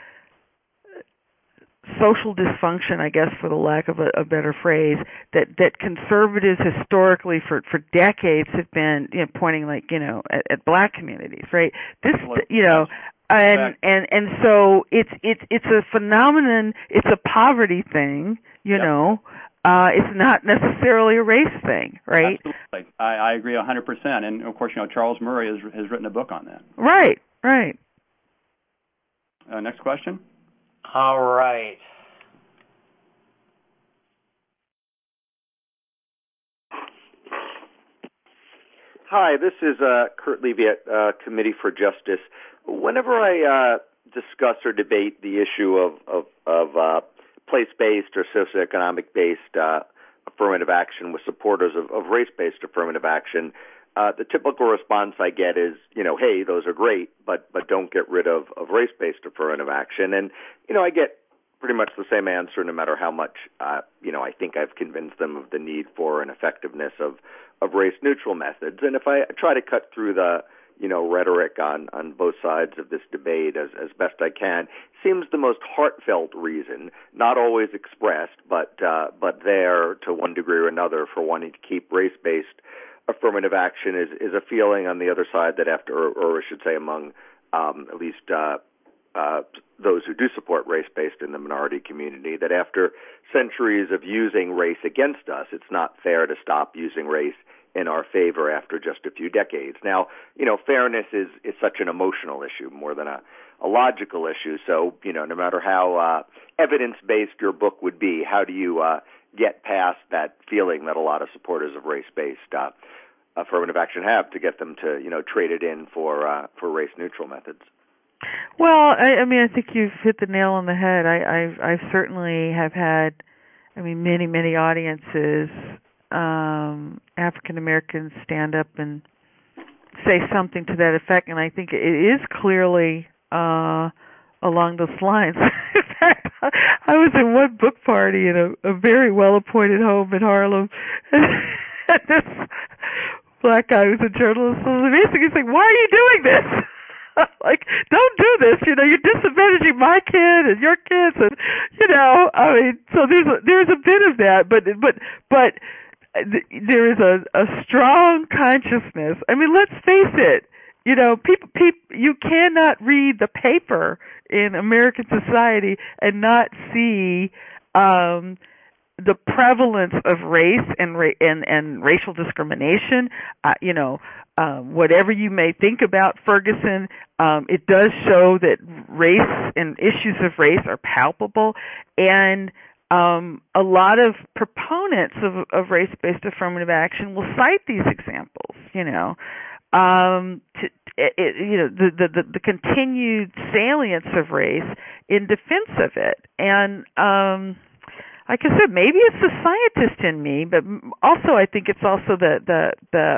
social dysfunction, I guess, for the lack of a, a better phrase, that, that conservatives historically for, for decades have been, you know, pointing like, you know, at, at black communities, right? This, you know, and, and, and so it's, it's, it's a phenomenon, it's a poverty thing, you yep. know, uh, it's not necessarily a race thing, right? Absolutely. I, I agree one hundred percent. And, of course, you know, Charles Murray has, has written a book on that. Right, right. Uh, next question. All right. Hi, this is uh, Kurt Levy at uh, Committee for Justice. Whenever I uh, discuss or debate the issue of, of, of uh, place-based or socioeconomic-based uh, affirmative action with supporters of, of race-based affirmative action, uh, the typical response I get is, you know, hey, those are great, but but don't get rid of, of race-based affirmative action. And, you know, I get pretty much the same answer no matter how much, uh, you know, I think I've convinced them of the need for and effectiveness of, of race-neutral methods. And if I try to cut through the, you know, rhetoric on, on both sides of this debate as, as best I can, seems the most heartfelt reason, not always expressed, but uh, but there to one degree or another for wanting to keep race-based affirmative action is, is a feeling on the other side that after, or, or I should say among um, at least uh, uh, those who do support race-based in the minority community, that after centuries of using race against us, it's not fair to stop using race in our favor after just a few decades. Now, you know, fairness is, is such an emotional issue more than a, a logical issue. So, you know, no matter how uh, evidence-based your book would be, how do you uh, get past that feeling that a lot of supporters of race-based uh, affirmative action have to get them to, you know, trade it in for uh, for race-neutral methods? Well, I, I mean, I think you've hit the nail on the head. I, I've, I've certainly have had, I mean, many, many audiences, um, African Americans stand up and say something to that effect, and I think it is clearly uh, along those lines. In fact, I was at one book party in a, a very well-appointed home in Harlem, and this black guy who's a journalist was basically saying, "Why are you doing this?" Like, don't do this, you know, you're disadvantaging my kid and your kids, and, you know, I mean, so there's a, there's a bit of that, but, but, but there is a, a strong consciousness. I mean, let's face it, you know, people, people, you cannot read the paper in American society and not see, um, the prevalence of race and ra- and, and racial discrimination. Uh, you know, uh, whatever you may think about Ferguson, um, it does show that race and issues of race are palpable, and um, a lot of proponents of, of race-based affirmative action will cite these examples. You know, um, to, it, you know the, the the the continued salience of race in defense of it, and um, like I said, maybe it's the scientist in me, but also I think it's also the the the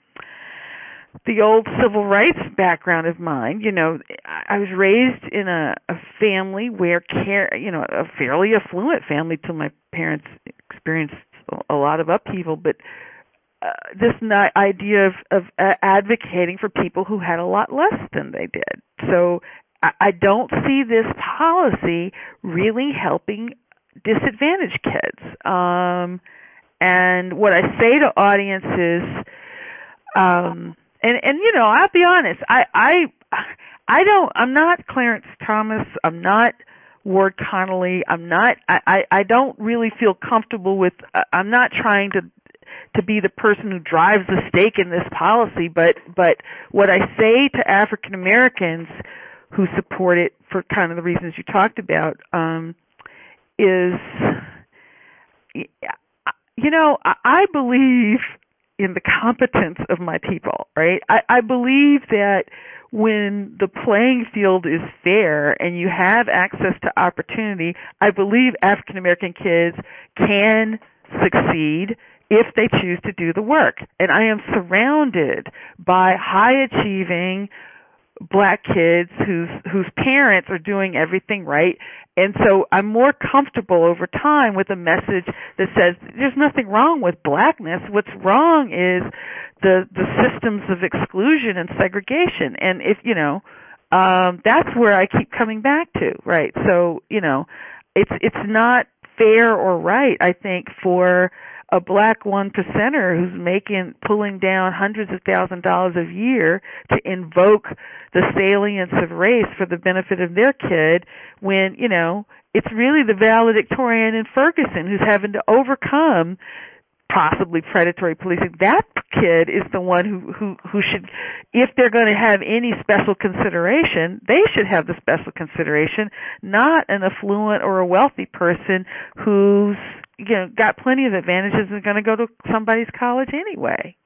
the old civil rights background of mine. You know, I was raised in a, a family where care, you know, a fairly affluent family till my parents experienced a lot of upheaval, but uh, this not idea of, of uh, advocating for people who had a lot less than they did. So I, I don't see this policy really helping disadvantaged kids. Um, and what I say to audiences, um, and, and, you know, I'll be honest, I, I, I don't, I'm not Clarence Thomas. I'm not Ward Connolly. I'm not, I, I, I don't really feel comfortable with, uh, I'm not trying to, to be the person who drives the stake in this policy, but, but what I say to African Americans who support it for kind of the reasons you talked about, um, is, you know, I believe in the competence of my people, right? I, I believe that when the playing field is fair and you have access to opportunity, I believe African American kids can succeed if they choose to do the work. And I am surrounded by high achieving black kids whose whose parents are doing everything right. And so I'm more comfortable over time with a message that says there's nothing wrong with blackness. What's wrong is the the systems of exclusion and segregation. And if, you know, um that's where I keep coming back to, right? So, you know, it's it's not fair or right, I think, for a black one percenter who's making, pulling down hundreds of thousand dollars a year to invoke the salience of race for the benefit of their kid when, you know, it's really the valedictorian in Ferguson who's having to overcome possibly predatory policing. That kid is the one who, who, who should, if they're going to have any special consideration, they should have the special consideration, not an affluent or a wealthy person who's, you know, got plenty of advantages and going to go to somebody's college anyway.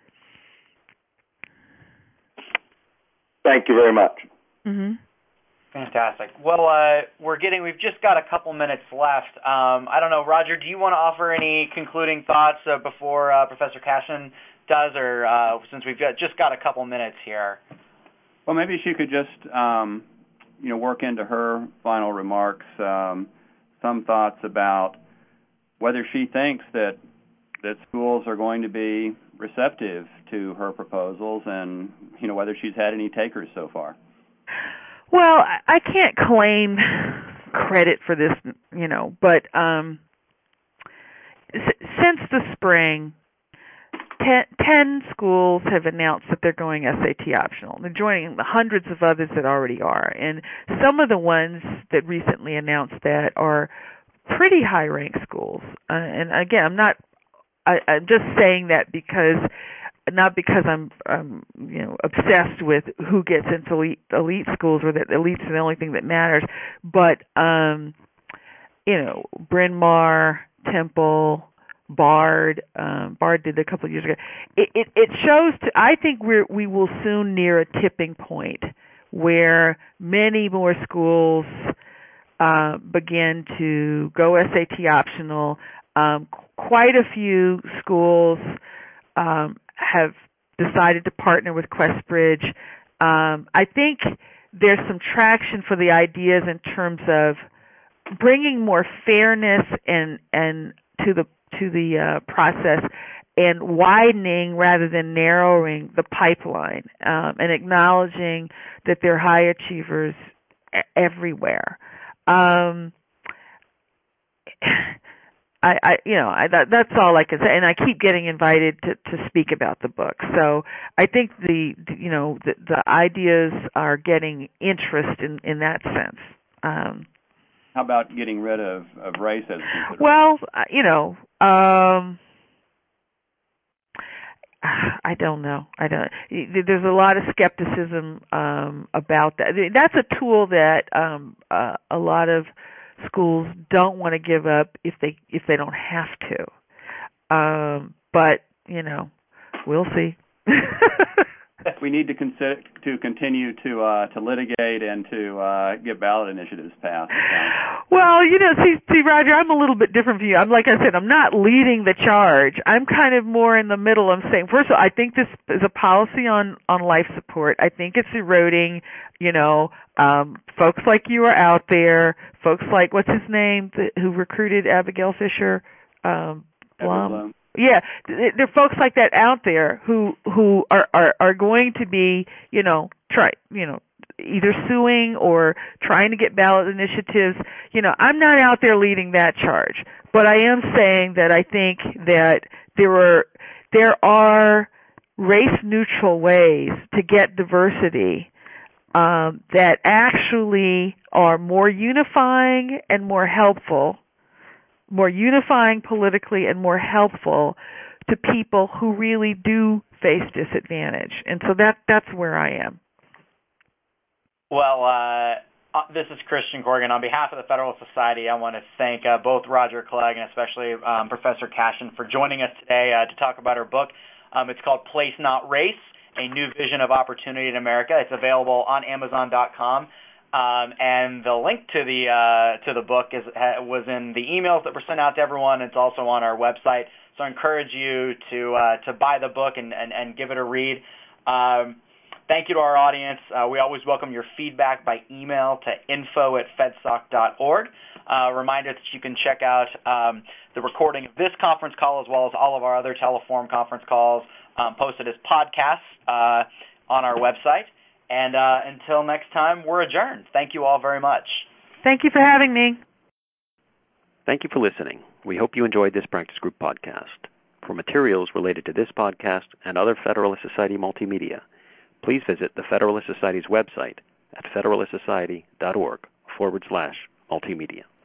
Thank you very much. Mm-hmm. Fantastic. Well, uh, we're getting, we've just got a couple minutes left. Um, I don't know, Roger, do you want to offer any concluding thoughts uh, before uh, Professor Cashin does, or uh, since we've got, just got a couple minutes here? Well, maybe she could just, um, you know, work into her final remarks um, some thoughts about whether she thinks that that schools are going to be receptive to her proposals, and, you know, whether she's had any takers so far. Well, I can't claim credit for this, you know, but um, since the spring, ten, ten schools have announced that they're going S A T optional. They're joining the hundreds of others that already are, and some of the ones that recently announced that are pretty high-ranked schools. Uh, and again, I'm not. I, I'm just saying that because, not because I'm, um, you know, obsessed with who gets into elite, elite schools, or that elite's the only thing that matters. But, um, you know, Bryn Mawr, Temple, Bard. Um, Bard did a couple of years ago. It, it, it shows. To, I think we're we will soon near a tipping point where many more schools Uh, begin to go S A T optional. Um, quite a few schools um, have decided to partner with Questbridge. Um, I think there's some traction for the ideas in terms of bringing more fairness and and to the to the uh, process, and widening rather than narrowing the pipeline, um, and acknowledging that there are high achievers everywhere. Um, I, I, you know, I, that, that's all I can say, and I keep getting invited to, to speak about the book. So I think the, you know, the, the ideas are getting interest in, in that sense. Um, How about getting rid of, of race as a consideration? Well, you know, um, I don't know. I don't. There's a lot of skepticism um, about that. That's a tool that um, uh, a lot of schools don't want to give up if they if they don't have to. Um, but you know, we'll see. We need to consider to continue to uh, to litigate and to uh, get ballot initiatives passed. Well, you know, see, see, Roger, I'm a little bit different from you. I'm like I said, I'm not leading the charge. I'm kind of more in the middle. I'm saying, first of all, I think this is a policy on on life support. I think it's eroding. You know, um, folks like you are out there. Folks like what's his name the, who recruited Abigail Fisher, um, Blum. Blum. Yeah, there are folks like that out there who who are, are, are going to be, you know, try, you know, either suing or trying to get ballot initiatives. You know, I'm not out there leading that charge, but I am saying that I think that there are there are race neutral ways to get diversity um, that actually are more unifying and more helpful, more unifying politically and more helpful to people who really do face disadvantage. And so that that's where I am. Well, uh, this is Christian Corrigan. On behalf of the Federalist Society, I want to thank uh, both Roger Clegg and especially um, Professor Cashin for joining us today uh, to talk about her book. Um, it's called Place Not Race, A New Vision of Opportunity in America. It's available on Amazon dot com. Um, and the link to the uh, to the book is ha, was in the emails that were sent out to everyone. It's also on our website. So I encourage you to uh, to buy the book and, and, and give it a read. Um, thank you to our audience. Uh, we always welcome your feedback by email to info at fedsoc dot org. Uh, reminder that you can check out um, the recording of this conference call as well as all of our other Teleforum conference calls um, posted as podcasts uh, on our website. And uh, until next time, we're adjourned. Thank you all very much. Thank you for having me. Thank you for listening. We hope you enjoyed this Practice Group podcast. For materials related to this podcast and other Federalist Society multimedia, please visit the Federalist Society's website at federalist society dot org forward slash multimedia.